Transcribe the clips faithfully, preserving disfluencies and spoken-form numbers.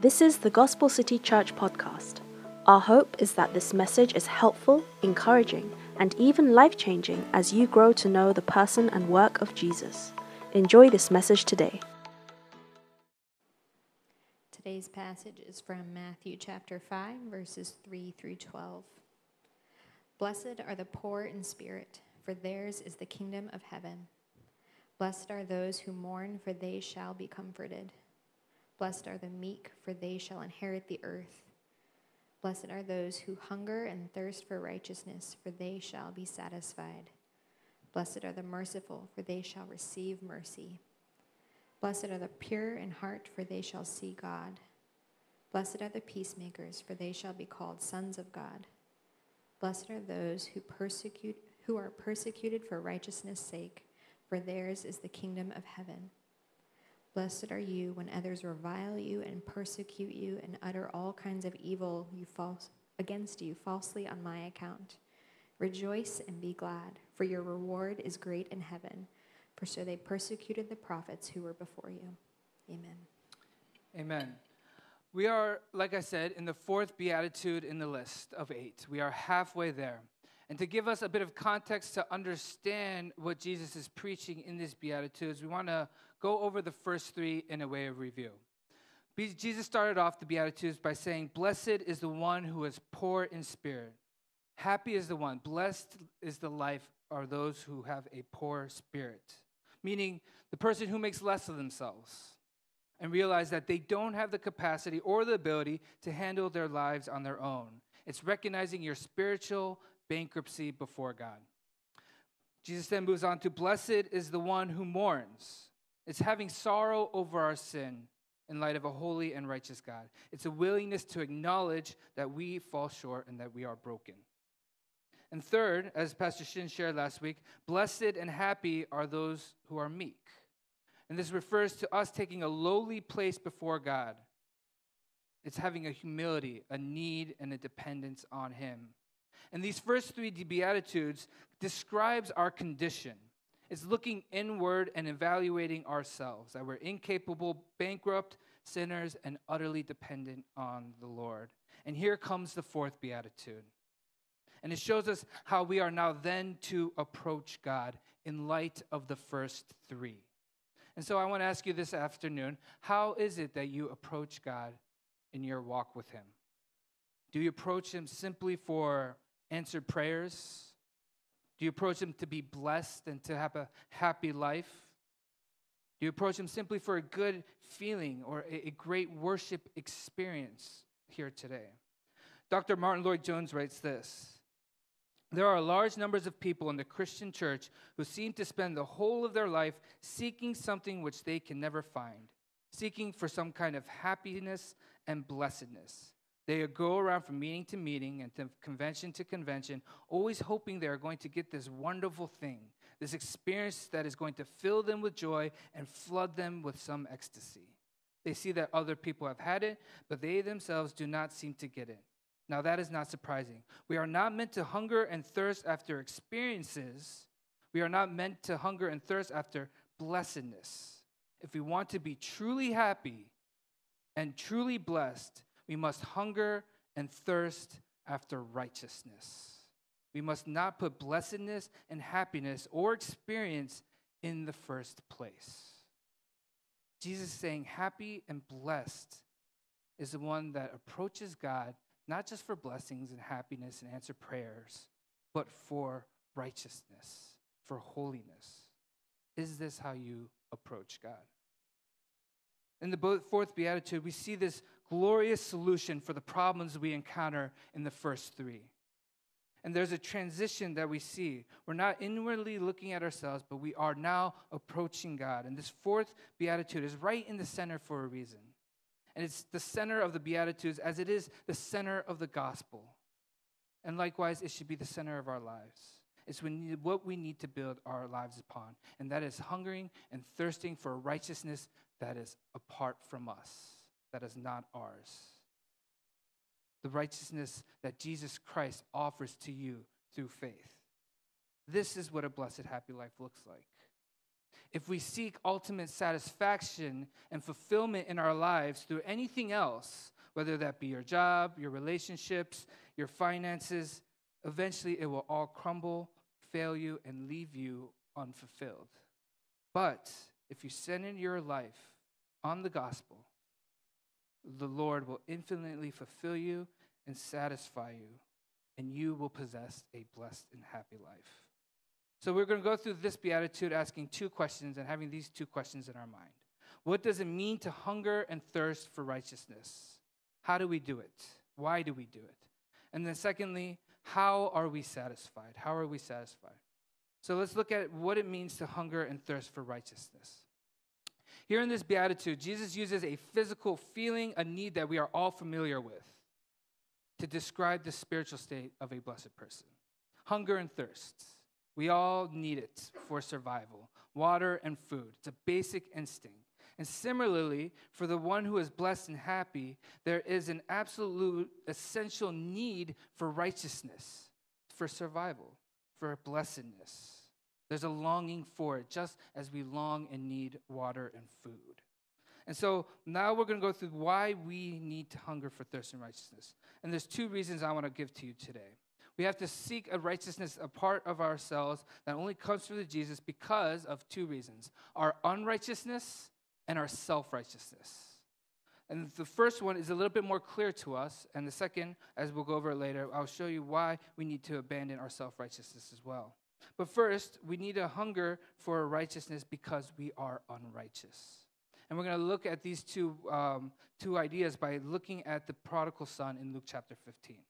This is the Gospel City Church podcast. Our hope is that this message is helpful, encouraging, and even life-changing as you grow to know the person and work of Jesus. Enjoy this message today. Today's passage is from Matthew chapter five, verses three through twelve. Blessed are the poor in spirit, for theirs is the kingdom of heaven. Blessed are those who mourn, for they shall be comforted. Blessed are the meek, for they shall inherit the earth. Blessed are those who hunger and thirst for righteousness, for they shall be satisfied. Blessed are the merciful, for they shall receive mercy. Blessed are the pure in heart, for they shall see God. Blessed are the peacemakers, for they shall be called sons of God. Blessed are those who persecute, who are persecuted for righteousness' sake, for theirs is the kingdom of heaven. Blessed are you when others revile you and persecute you and utter all kinds of evil you false, against you falsely on my account. Rejoice and be glad, for your reward is great in heaven, for so they persecuted the prophets who were before you. Amen. Amen. We are, like I said, in the fourth beatitude in the list of eight. We are halfway there. And to give us a bit of context to understand what Jesus is preaching in these beatitudes, we want to go over the first three in a way of review. Jesus started off the beatitudes by saying, "Blessed is the one who is poor in spirit. Happy is the one. Blessed is the life are those who have a poor spirit." Meaning the person who makes less of themselves and realize that they don't have the capacity or the ability to handle their lives on their own. It's recognizing your spiritual bankruptcy before God. Jesus then moves on to, "Blessed is the one who mourns." It's having sorrow over our sin in light of a holy and righteous God. It's a willingness to acknowledge that we fall short and that we are broken. And third, as Pastor Shin shared last week, blessed and happy are those who are meek. And this refers to us taking a lowly place before God. It's having a humility, a need, and a dependence on Him. And these first three Beatitudes describes our condition. It's looking inward and evaluating ourselves, that we're incapable, bankrupt, sinners, and utterly dependent on the Lord. And here comes the fourth Beatitude. And it shows us how we are now then to approach God in light of the first three. And so I want to ask you this afternoon, how is it that you approach God in your walk with Him? Do you approach Him simply for answered prayers? Do you approach Him to be blessed and to have a happy life? Do you approach Him simply for a good feeling or a, a great worship experience here today? Doctor Martin Lloyd-Jones writes this: "There are large numbers of people in the Christian church who seem to spend the whole of their life seeking something which they can never find, seeking for some kind of happiness and blessedness. They go around from meeting to meeting and to convention to convention, always hoping they are going to get this wonderful thing, this experience that is going to fill them with joy and flood them with some ecstasy. They see that other people have had it, but they themselves do not seem to get it. Now, that is not surprising. We are not meant to hunger and thirst after experiences. We are not meant to hunger and thirst after blessedness. If we want to be truly happy and truly blessed, we must hunger and thirst after righteousness. We must not put blessedness and happiness or experience in the first place." Jesus is saying happy and blessed is the one that approaches God not just for blessings and happiness and answered prayers, but for righteousness, for holiness. Is this how you approach God? In the fourth beatitude, we see this glorious solution for the problems we encounter in the first three. And there's a transition that we see. We're not inwardly looking at ourselves, but we are now approaching God. And this fourth beatitude is right in the center for a reason. And it's the center of the Beatitudes as it is the center of the gospel. And likewise, it should be the center of our lives. It's what we need to build our lives upon. And that is hungering and thirsting for righteousness that is apart from us, that is not ours. The righteousness that Jesus Christ offers to you through faith. This is what a blessed, happy life looks like. If we seek ultimate satisfaction and fulfillment in our lives through anything else, whether that be your job, your relationships, your finances, eventually it will all crumble, fail you, and leave you unfulfilled. But if you center your life on the gospel, the Lord will infinitely fulfill you and satisfy you, and you will possess a blessed and happy life. So we're going to go through this beatitude asking two questions and having these two questions in our mind. What does it mean to hunger and thirst for righteousness? How do we do it? Why do we do it? And then secondly, how are we satisfied? How are we satisfied? So let's look at what it means to hunger and thirst for righteousness. Here in this beatitude, Jesus uses a physical feeling, a need that we are all familiar with, to describe the spiritual state of a blessed person. Hunger and thirst. We all need it for survival. Water and food. It's a basic instinct. And similarly, for the one who is blessed and happy, there is an absolute essential need for righteousness, for survival, for blessedness. There's a longing for it, just as we long and need water and food. And so now we're going to go through why we need to hunger for thirst and righteousness. And there's two reasons I want to give to you today. We have to seek a righteousness, a part of ourselves that only comes through Jesus because of two reasons: our unrighteousness and our self-righteousness. And the first one is a little bit more clear to us, and the second, as we'll go over later, I'll show you why we need to abandon our self-righteousness as well. But first, we need a hunger for righteousness because we are unrighteous. And we're going to look at these two, um, two ideas by looking at the prodigal son in Luke chapter fifteen.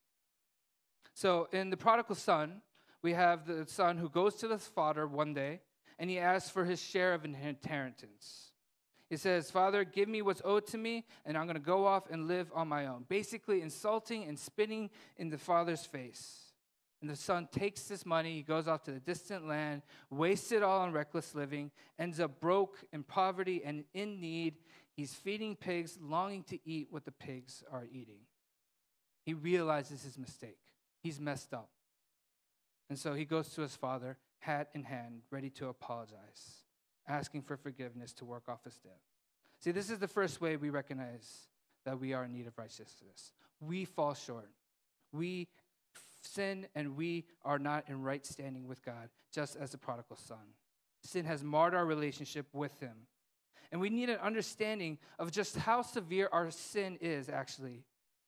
So in the prodigal son, we have the son who goes to his father one day, and he asks for his share of inheritance. He says, "Father, give me what's owed to me, and I'm going to go off and live on my own." Basically insulting and spitting in the father's face. And the son takes this money, he goes off to the distant land, wastes it all on reckless living, ends up broke, in poverty, and in need. He's feeding pigs, longing to eat what the pigs are eating. He realizes his mistake. He's messed up. And so he goes to his father, hat in hand, ready to apologize, asking for forgiveness to work off his debt. See, this is the first way we recognize that we are in need of righteousness. We fall short. We sin, and we are not in right standing with God, just as the prodigal son. Sin has marred our relationship with him. And we need an understanding of just how severe our sin is, actually.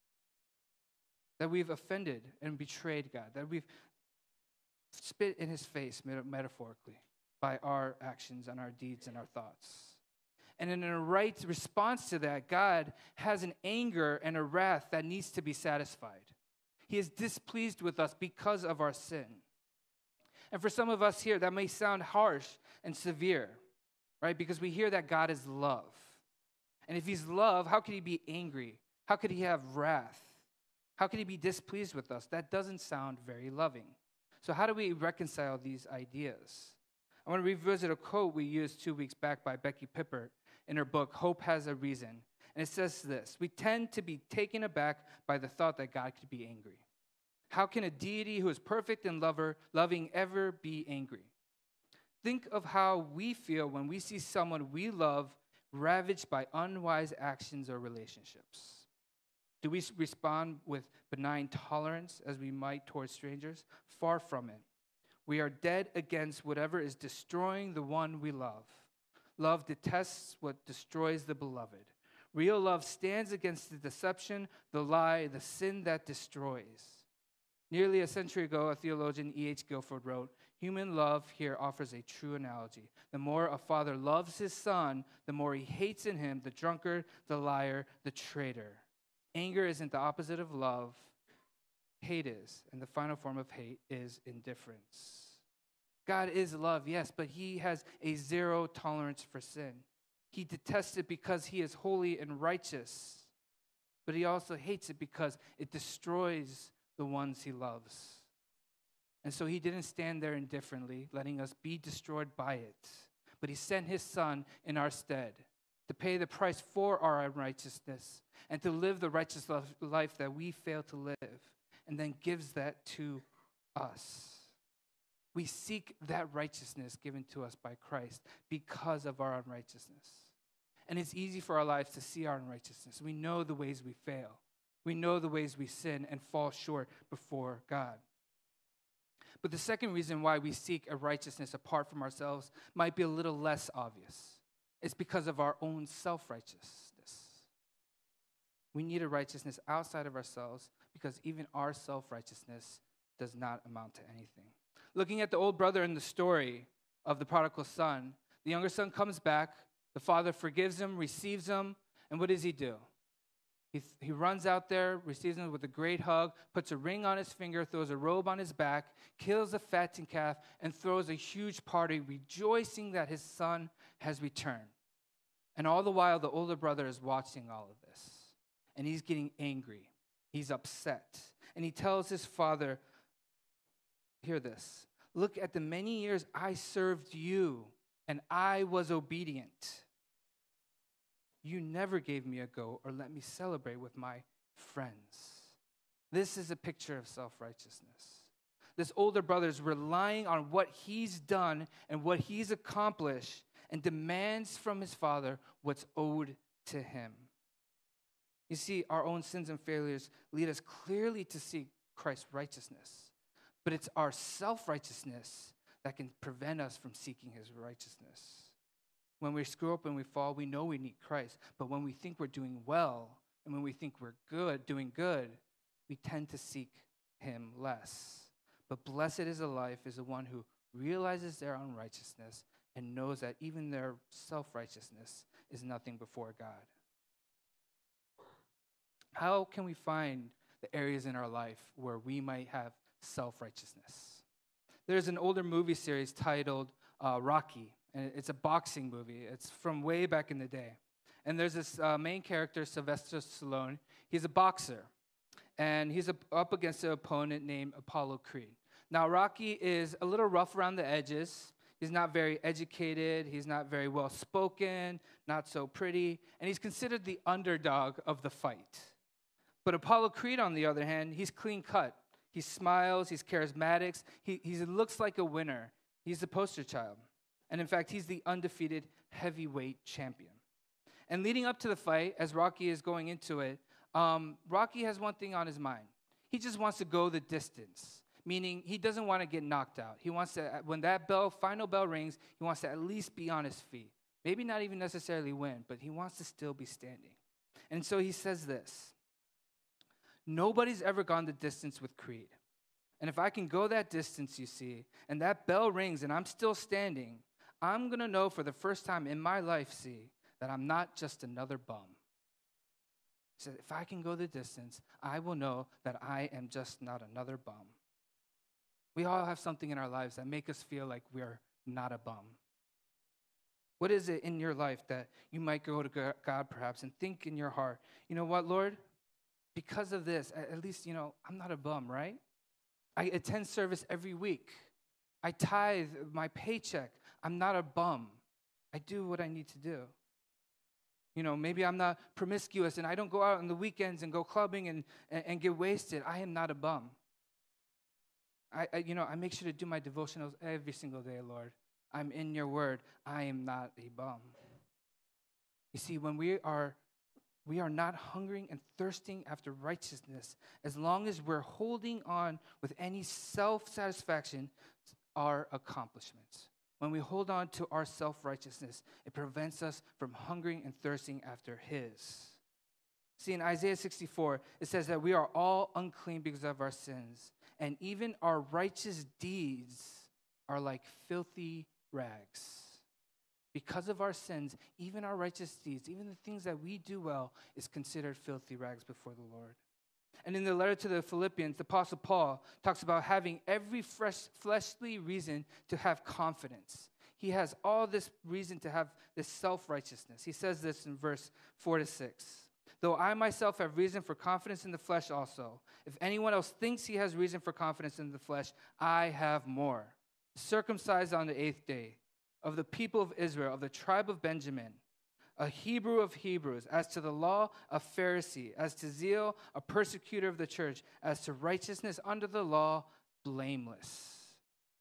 That we've offended and betrayed God, that we've spit in his face, metaphorically, by our actions and our deeds and our thoughts. And in a right response to that, God has an anger and a wrath that needs to be satisfied. He is displeased with us because of our sin. And for some of us here, that may sound harsh and severe, right? Because we hear that God is love. And if he's love, how could he be angry? How could he have wrath? How could he be displeased with us? That doesn't sound very loving. So how do we reconcile these ideas? I want to revisit a quote we used two weeks back by Becky Pippert in her book, Hope Has a Reason. And it says this: "We tend to be taken aback by the thought that God could be angry. How can a deity who is perfect and lover, loving ever be angry? Think of how we feel when we see someone we love ravaged by unwise actions or relationships. Do we respond with benign tolerance as we might towards strangers? Far from it. We are dead against whatever is destroying the one we love. Love detests what destroys the beloved. Real love stands against the deception, the lie, the sin that destroys." Nearly a century ago, a theologian, E H Guilford, wrote, "Human love here offers a true analogy. The more a father loves his son, the more he hates in him the drunkard, the liar, the traitor. Anger isn't the opposite of love. Hate is, and the final form of hate is indifference." God is love, yes, but he has a zero tolerance for sin. He detests it because he is holy and righteous, but he also hates it because it destroys the ones he loves. And so he didn't stand there indifferently, letting us be destroyed by it, but he sent his son in our stead to pay the price for our unrighteousness and to live the righteous life that we fail to live, and then gives that to us. We seek that righteousness given to us by Christ because of our unrighteousness. And it's easy for our lives to see our unrighteousness. We know the ways we fail. We know the ways we sin and fall short before God. But the second reason why we seek a righteousness apart from ourselves might be a little less obvious. It's because of our own self-righteousness. We need a righteousness outside of ourselves because even our self-righteousness does not amount to anything. Looking at the old brother in the story of the prodigal son, the younger son comes back, the father forgives him, receives him, and what does he do? He, th- he runs out there, receives him with a great hug, puts a ring on his finger, throws a robe on his back, kills a fattened calf, and throws a huge party, rejoicing that his son has returned. And all the while, the older brother is watching all of this, and he's getting angry. He's upset. And he tells his father, hear this, look at the many years I served you, and I was obedient. You never gave me a goat or let me celebrate with my friends. This is a picture of self-righteousness. This older brother is relying on what he's done and what he's accomplished and demands from his father what's owed to him. You see, our own sins and failures lead us clearly to seek Christ's righteousness, but it's our self-righteousness that can prevent us from seeking his righteousness. When we screw up and we fall, we know we need Christ. But when we think we're doing well and when we think we're good, doing good, we tend to seek him less. But blessed is a life is the one who realizes their unrighteousness and knows that even their self-righteousness is nothing before God. How can we find the areas in our life where we might have self-righteousness? There's an older movie series titled uh, Rocky. And it's a boxing movie. It's from way back in the day. And there's this uh, main character, Sylvester Stallone. He's a boxer. And he's a, up against an opponent named Apollo Creed. Now, Rocky is a little rough around the edges. He's not very educated. He's not very well-spoken, not so pretty. And he's considered the underdog of the fight. But Apollo Creed, on the other hand, he's clean-cut. He smiles. He's charismatic. He, he looks like a winner. He's the poster child. And in fact, he's the undefeated heavyweight champion. And leading up to the fight, as Rocky is going into it, um, Rocky has one thing on his mind. He just wants to go the distance, meaning he doesn't want to get knocked out. He wants to, when that bell, final bell rings, he wants to at least be on his feet. Maybe not even necessarily win, but he wants to still be standing. And so he says this, nobody's ever gone the distance with Creed. And if I can go that distance, you see, and that bell rings and I'm still standing, I'm going to know for the first time in my life, see, that I'm not just another bum. He said, if I can go the distance, I will know that I am just not another bum. We all have something in our lives that make us feel like we're not a bum. What is it in your life that you might go to God perhaps and think in your heart, you know what, Lord, because of this, at least, you know, I'm not a bum, right? I attend service every week. I tithe my paycheck. I'm not a bum. I do what I need to do. You know, maybe I'm not promiscuous and I don't go out on the weekends and go clubbing and, and, and get wasted. I am not a bum. I, I, you know, I make sure to do my devotionals every single day, Lord. I'm in your word. I am not a bum. You see, when we are We are not hungering and thirsting after righteousness as long as we're holding on with any self-satisfaction our accomplishments. When we hold on to our self-righteousness, it prevents us from hungering and thirsting after his. See, in Isaiah sixty-four, it says that we are all unclean because of our sins, and even our righteous deeds are like filthy rags. Because of our sins, even our righteous deeds, even the things that we do well, is considered filthy rags before the Lord. And in the letter to the Philippians, the Apostle Paul talks about having every fresh, fleshly reason to have confidence. He has all this reason to have this self-righteousness. He says this in verse four to six. Though I myself have reason for confidence in the flesh also, if anyone else thinks he has reason for confidence in the flesh, I have more. Circumcised on the eighth day, of the people of Israel, of the tribe of Benjamin, a Hebrew of Hebrews, as to the law, a Pharisee, as to zeal, a persecutor of the church, as to righteousness under the law, blameless.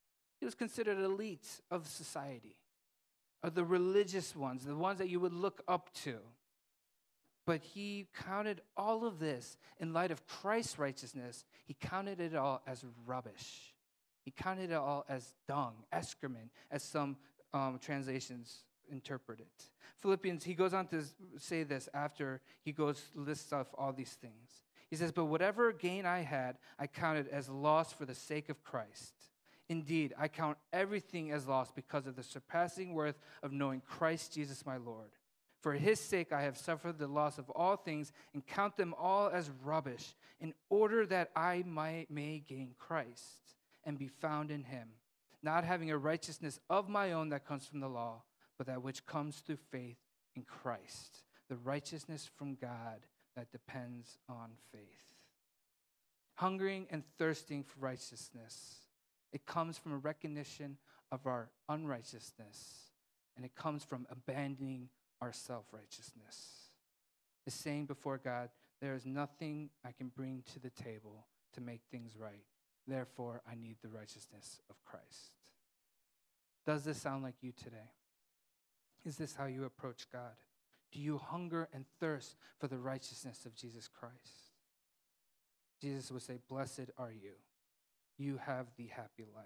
He was considered elite of society, of the religious ones, the ones that you would look up to. But he counted all of this in light of Christ's righteousness. He counted it all as rubbish. He counted it all as dung, excrement, as some um, translations interpret it. Philippians, he goes on to say this after he goes lists off all these things. He says, but whatever gain I had, I counted as loss for the sake of Christ. Indeed, I count everything as loss because of the surpassing worth of knowing Christ Jesus my Lord. For his sake I have suffered the loss of all things and count them all as rubbish, in order that I might, may gain Christ and be found in him, not having a righteousness of my own that comes from the law, but that which comes through faith in Christ, the righteousness from God that depends on faith. Hungering and thirsting for righteousness, it comes from a recognition of our unrighteousness, and it comes from abandoning our self-righteousness. Is saying before God, there is nothing I can bring to the table to make things right. Therefore, I need the righteousness of Christ. Does this sound like you today? Is this how you approach God? Do you hunger and thirst for the righteousness of Jesus Christ? Jesus would say, blessed are you. You have the happy life.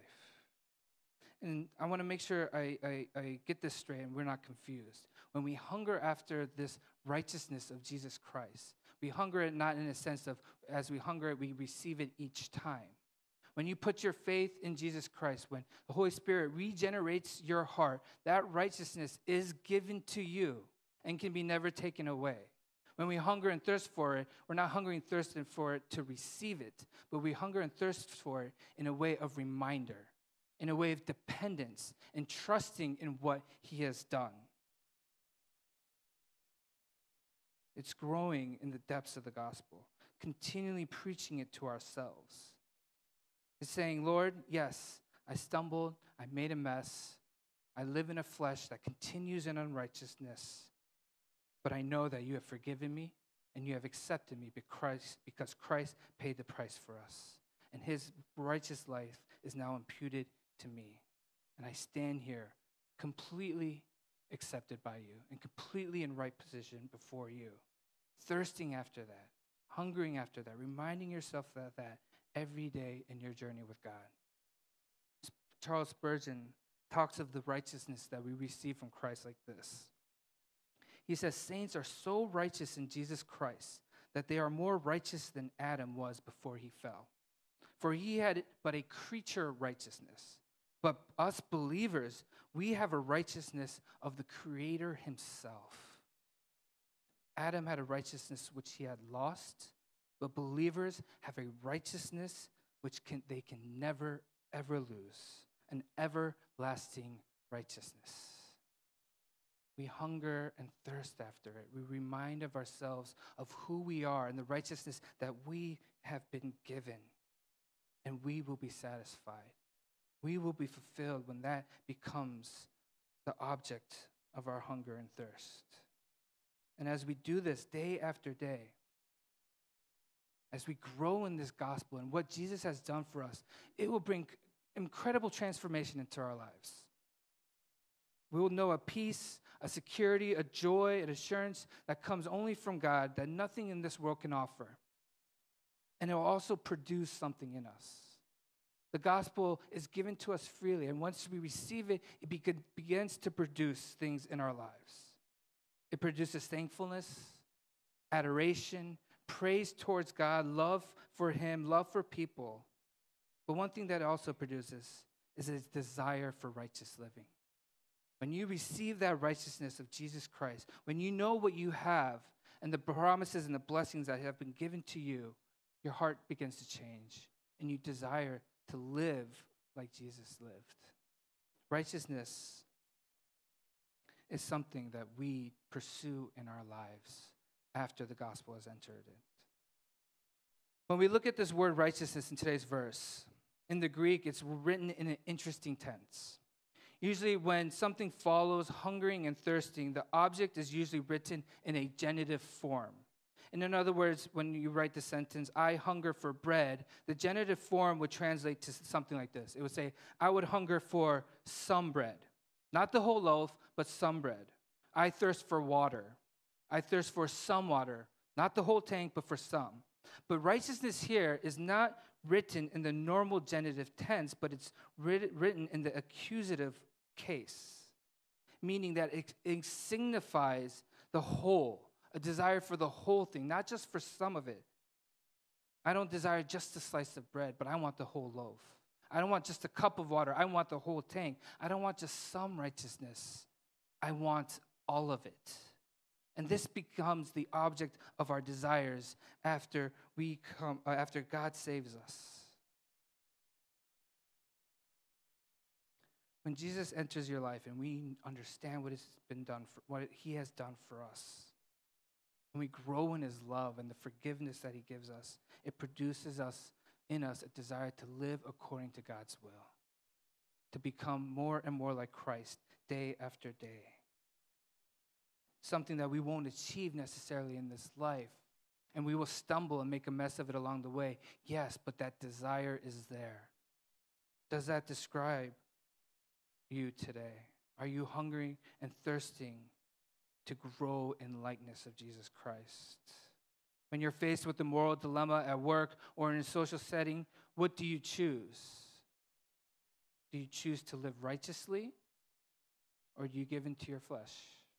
And I want to make sure I, I, I get this straight and we're not confused. When we hunger after this righteousness of Jesus Christ, we hunger it not in a sense of as we hunger it, we receive it each time. When you put your faith in Jesus Christ, when the Holy Spirit regenerates your heart, that righteousness is given to you and can be never taken away. When we hunger and thirst for it, we're not hungering and thirsting for it to receive it, but we hunger and thirst for it in a way of reminder, in a way of dependence and trusting in what he has done. It's growing in the depths of the gospel, continually preaching it to ourselves. It's saying, Lord, yes, I stumbled, I made a mess, I live in a flesh that continues in unrighteousness, but I know that you have forgiven me and you have accepted me because because Christ paid the price for us. And his righteous life is now imputed to me. And I stand here completely accepted by you and completely in right position before you, thirsting after that, hungering after that, reminding yourself of that every day in your journey with God. Charles Spurgeon talks of the righteousness that we receive from Christ like this. He says, saints are so righteous in Jesus Christ that they are more righteous than Adam was before he fell. For he had but a creature righteousness. But us believers, we have a righteousness of the Creator himself. Adam had a righteousness which he had lost, but believers have a righteousness which can, they can never, ever lose, an everlasting righteousness. We hunger and thirst after it. We remind of ourselves of who we are and the righteousness that we have been given, and we will be satisfied. We will be fulfilled when that becomes the object of our hunger and thirst. And as we do this day after day, as we grow in this gospel and what Jesus has done for us, it will bring incredible transformation into our lives. We will know a peace, a security, a joy, an assurance that comes only from God that nothing in this world can offer. And it will also produce something in us. The gospel is given to us freely, and once we receive it, it be- begins to produce things in our lives. It produces thankfulness, adoration, praise towards God, love for him, love for people. But one thing that it also produces is a desire for righteous living. When you receive that righteousness of Jesus Christ, when you know what you have and the promises and the blessings that have been given to you, your heart begins to change and you desire to live like Jesus lived. Righteousness is something that we pursue in our lives after the gospel has entered it. When we look at this word righteousness in today's verse, in the Greek, it's written in an interesting tense. Usually when something follows hungering and thirsting, the object is usually written in a genitive form. And in other words, when you write the sentence, I hunger for bread, the genitive form would translate to something like this. It would say, I would hunger for some bread. Not the whole loaf, but some bread. I thirst for water. I thirst for some water. Not the whole tank, but for some. But righteousness here is not written in the normal genitive tense, but it's writ- written in the accusative case, meaning that it, it signifies the whole, a desire for the whole thing, not just for some of it. I don't desire just a slice of bread, but I want the whole loaf. I don't want just a cup of water. I want the whole tank. I don't want just some righteousness. I want all of it. And this becomes the object of our desires after we come, uh, after God saves us. When Jesus enters your life and we understand what has been done, for, what he has done for us, and we grow in his love and the forgiveness that he gives us, it produces us in us a desire to live according to God's will, to become more and more like Christ day after day. Something that we won't achieve necessarily in this life, and we will stumble and make a mess of it along the way. Yes, but that desire is there. Does that describe you today? Are you hungry and thirsting to grow in likeness of Jesus Christ? When you're faced with a moral dilemma at work or in a social setting, what do you choose? Do you choose to live righteously, or do you give into your flesh?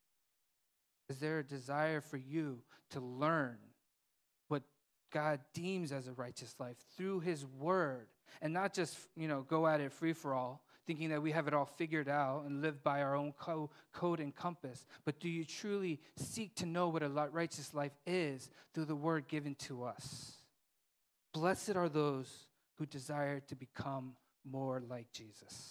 Is there a desire for you to learn what God deems as a righteous life through his word, and not just, you know, go at it free for all, thinking that we have it all figured out and live by our own co- code and compass, but do you truly seek to know what a righteous life is through the word given to us? Blessed are those who desire to become more like Jesus.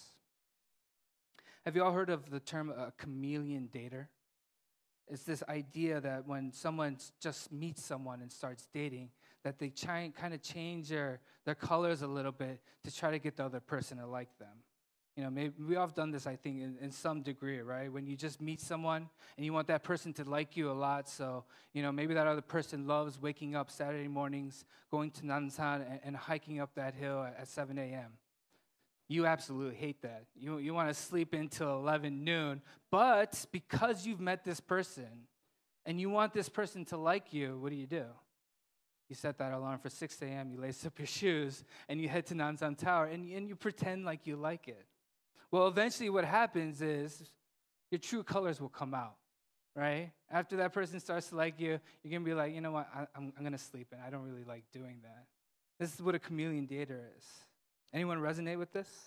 Have you all heard of the term a chameleon dater? It's this idea that when someone just meets someone and starts dating, that they try, kind of change their, their colors a little bit to try to get the other person to like them. You know, maybe we all have done this, I think, in, in some degree, right? When you just meet someone and you want that person to like you a lot, so, you know, maybe that other person loves waking up Saturday mornings, going to Nansan and, and hiking up that hill at, at seven a.m. You absolutely hate that. You, you want to sleep until eleven noon, but because you've met this person and you want this person to like you, what do you do? You set that alarm for six a.m., you lace up your shoes, and you head to Nansan Tower, and, and you pretend like you like it. Well, eventually what happens is your true colors will come out, right? After that person starts to like you, you're going to be like, you know what, I, I'm, I'm going to sleep, and I don't really like doing that. This is what a chameleon dater is. Anyone resonate with this?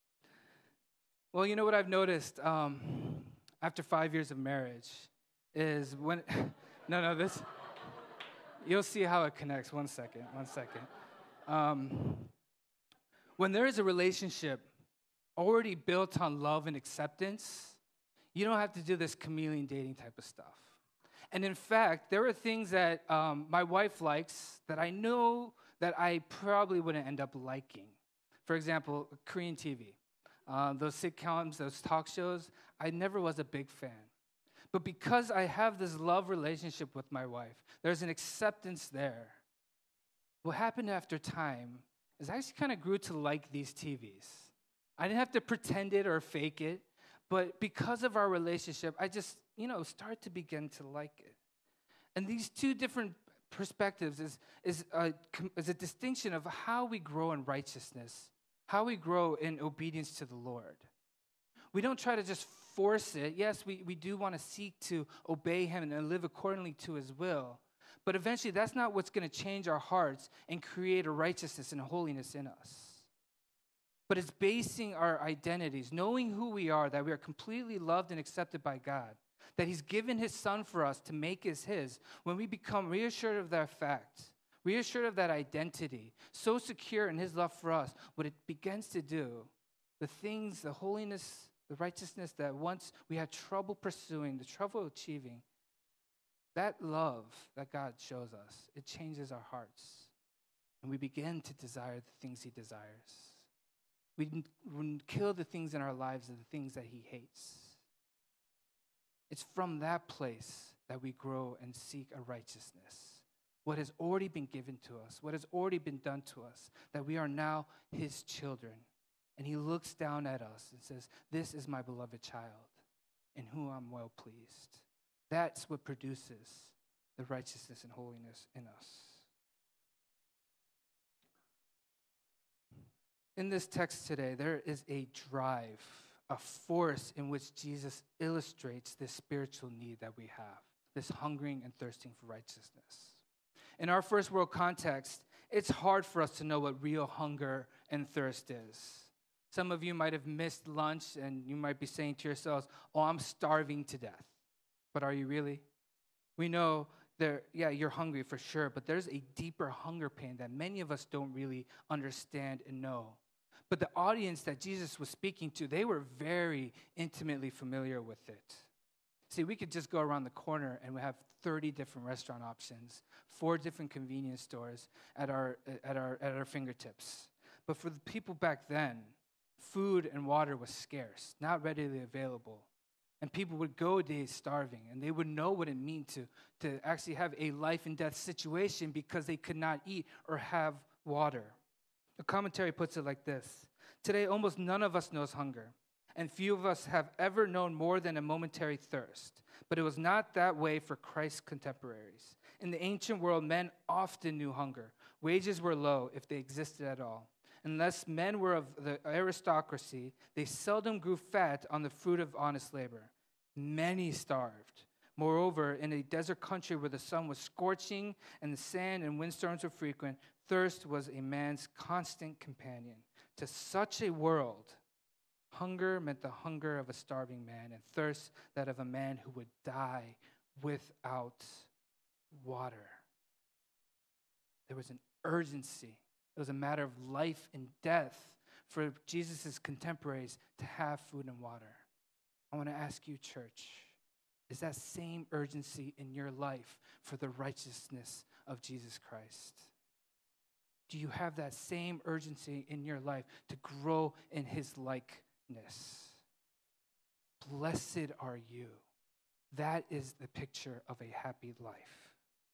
Well, you know what I've noticed um, after five years of marriage is when, no, no, this, you'll see how it connects. One second, one second. Um, when there is a relationship already built on love and acceptance, you don't have to do this chameleon dating type of stuff. And in fact, there are things that um, my wife likes that I know that I probably wouldn't end up liking. For example, Korean T V. Uh, those sitcoms, those talk shows, I never was a big fan. But because I have this love relationship with my wife, there's an acceptance there. What happened after time is I actually kind of grew to like these T Vs. I didn't have to pretend it or fake it, but because of our relationship, I just, you know, started to begin to like it. And these two different perspectives is, is, a, is a distinction of how we grow in righteousness, how we grow in obedience to the Lord. We don't try to just force it. Yes, we, we do want to seek to obey him and live accordingly to his will. But eventually, that's not what's going to change our hearts and create a righteousness and holiness in us. But it's basing our identities, knowing who we are, that we are completely loved and accepted by God, that he's given his son for us to make us his. When we become reassured of that fact, reassured of that identity, so secure in his love for us, what it begins to do, the things, the holiness, the righteousness that once we had trouble pursuing, the trouble achieving, that love that God shows us, it changes our hearts. And we begin to desire the things he desires. We, we kill the things in our lives and the things that he hates. It's from that place that we grow and seek a righteousness. what has already been given to us, what has already been done to us, that we are now his children. And he looks down at us and says, this is my beloved child in whom I'm well pleased. That's what produces the righteousness and holiness in us. In this text today, there is a drive, a force in which Jesus illustrates this spiritual need that we have, this hungering and thirsting for righteousness. In our first world context, it's hard for us to know what real hunger and thirst is. Some of you might have missed lunch and you might be saying to yourselves, oh, I'm starving to death. But are you really? We know there, yeah, you're hungry for sure, but there's a deeper hunger pain that many of us don't really understand and know. But the audience that Jesus was speaking to, they were very intimately familiar with it. See, we could just go around the corner and we have thirty different restaurant options, four different convenience stores at our, at our, at our fingertips. But for the people back then, food and water was scarce, not readily available. And people would go days starving, and they would know what it meant to, to actually have a life and death situation because they could not eat or have water. A commentary puts it like this: today, almost none of us knows hunger, and few of us have ever known more than a momentary thirst. But it was not that way for Christ's contemporaries. In the ancient world, men often knew hunger. Wages were low, if they existed at all. Unless men were of the aristocracy, they seldom grew fat on the fruit of honest labor. Many starved. Moreover, in a desert country where the sun was scorching and the sand and windstorms were frequent, thirst was a man's constant companion. To such a world, hunger meant the hunger of a starving man, and thirst that of a man who would die without water. There was an urgency. It was a matter of life and death for Jesus' contemporaries to have food and water. I want to ask you, church, is that same urgency in your life for the righteousness of Jesus Christ? Do you have that same urgency in your life to grow in his likeness? Blessed are you. That is the picture of a happy life.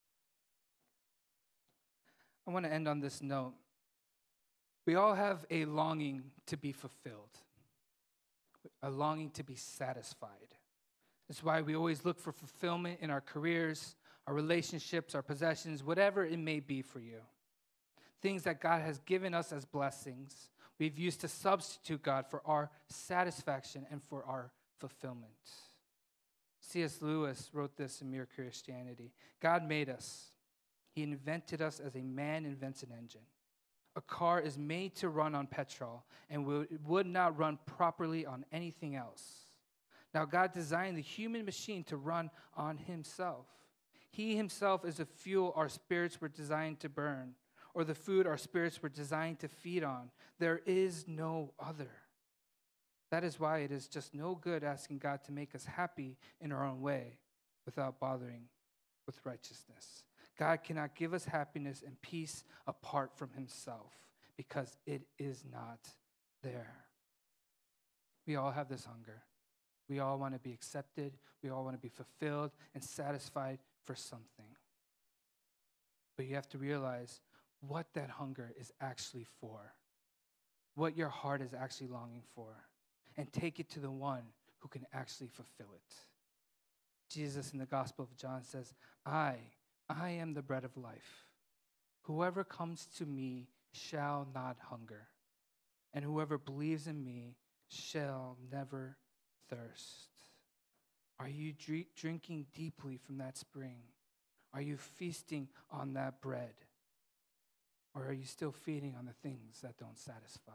I want to end on this note. We all have a longing to be fulfilled, a longing to be satisfied. That's why we always look for fulfillment in our careers, our relationships, our possessions, whatever it may be for you. Things that God has given us as blessings, we've used to substitute God for our satisfaction and for our fulfillment. C S Lewis wrote this in Mere Christianity. God made us. He invented us as a man invents an engine. A car is made to run on petrol and would not run properly on anything else. Now, God designed the human machine to run on himself. He himself is the fuel our spirits were designed to burn, or the food our spirits were designed to feed on. There is no other. That is why it is just no good asking God to make us happy in our own way without bothering with righteousness. God cannot give us happiness and peace apart from himself because it is not there. We all have this hunger. We all want to be accepted. We all want to be fulfilled and satisfied for something. But you have to realize what that hunger is actually for, what your heart is actually longing for, and take it to the one who can actually fulfill it. Jesus in the Gospel of John says, I, I am the bread of life. Whoever comes to me shall not hunger, and whoever believes in me shall never thirst. Are you dr- drinking deeply from that spring? Are you feasting on that bread? Or are you still feeding on the things that don't satisfy?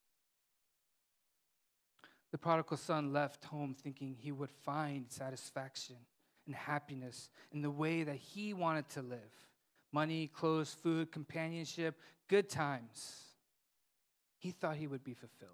The prodigal son left home thinking he would find satisfaction and happiness in the way that he wanted to live. Money, clothes, food, companionship, good times. He thought he would be fulfilled.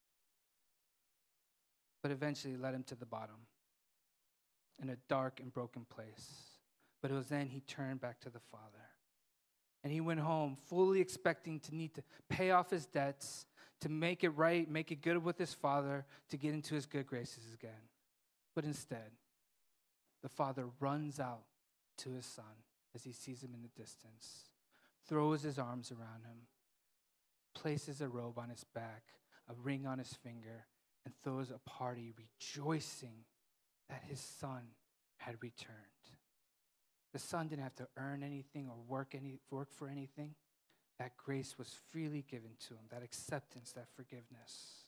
But eventually led him to the bottom in a dark and broken place. But it was then he turned back to the Father. And he went home fully expecting to need to pay off his debts, to make it right, make it good with his father, to get into his good graces again. But instead, the father runs out to his son as he sees him in the distance, throws his arms around him, places a robe on his back, a ring on his finger, and throws a party rejoicing that his son had returned. The son didn't have to earn anything or work any work for anything. That grace was freely given to him, that acceptance, that forgiveness.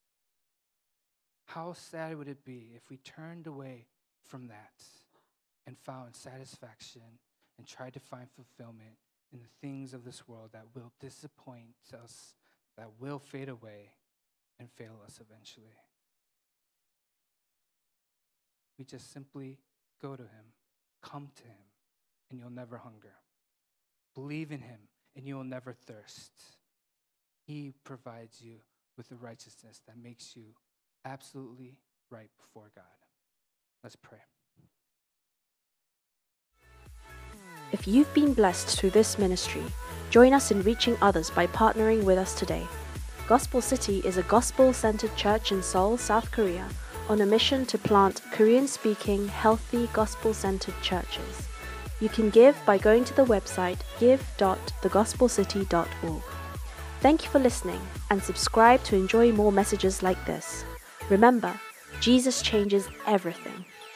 How sad would it be if we turned away from that and found satisfaction and tried to find fulfillment in the things of this world that will disappoint us, that will fade away and fail us eventually? We just simply go to him, come to him, and you'll never hunger. Believe in him, and you will never thirst. He provides you with the righteousness that makes you absolutely right before God. Let's pray. If you've been blessed through this ministry, join us in reaching others by partnering with us today. Gospel City is a gospel-centered church in Seoul, South Korea, on a mission to plant Korean-speaking, healthy, gospel-centered churches. You can give by going to the website give dot the gospel city dot org. Thank you for listening, and subscribe to enjoy more messages like this. Remember, Jesus changes everything.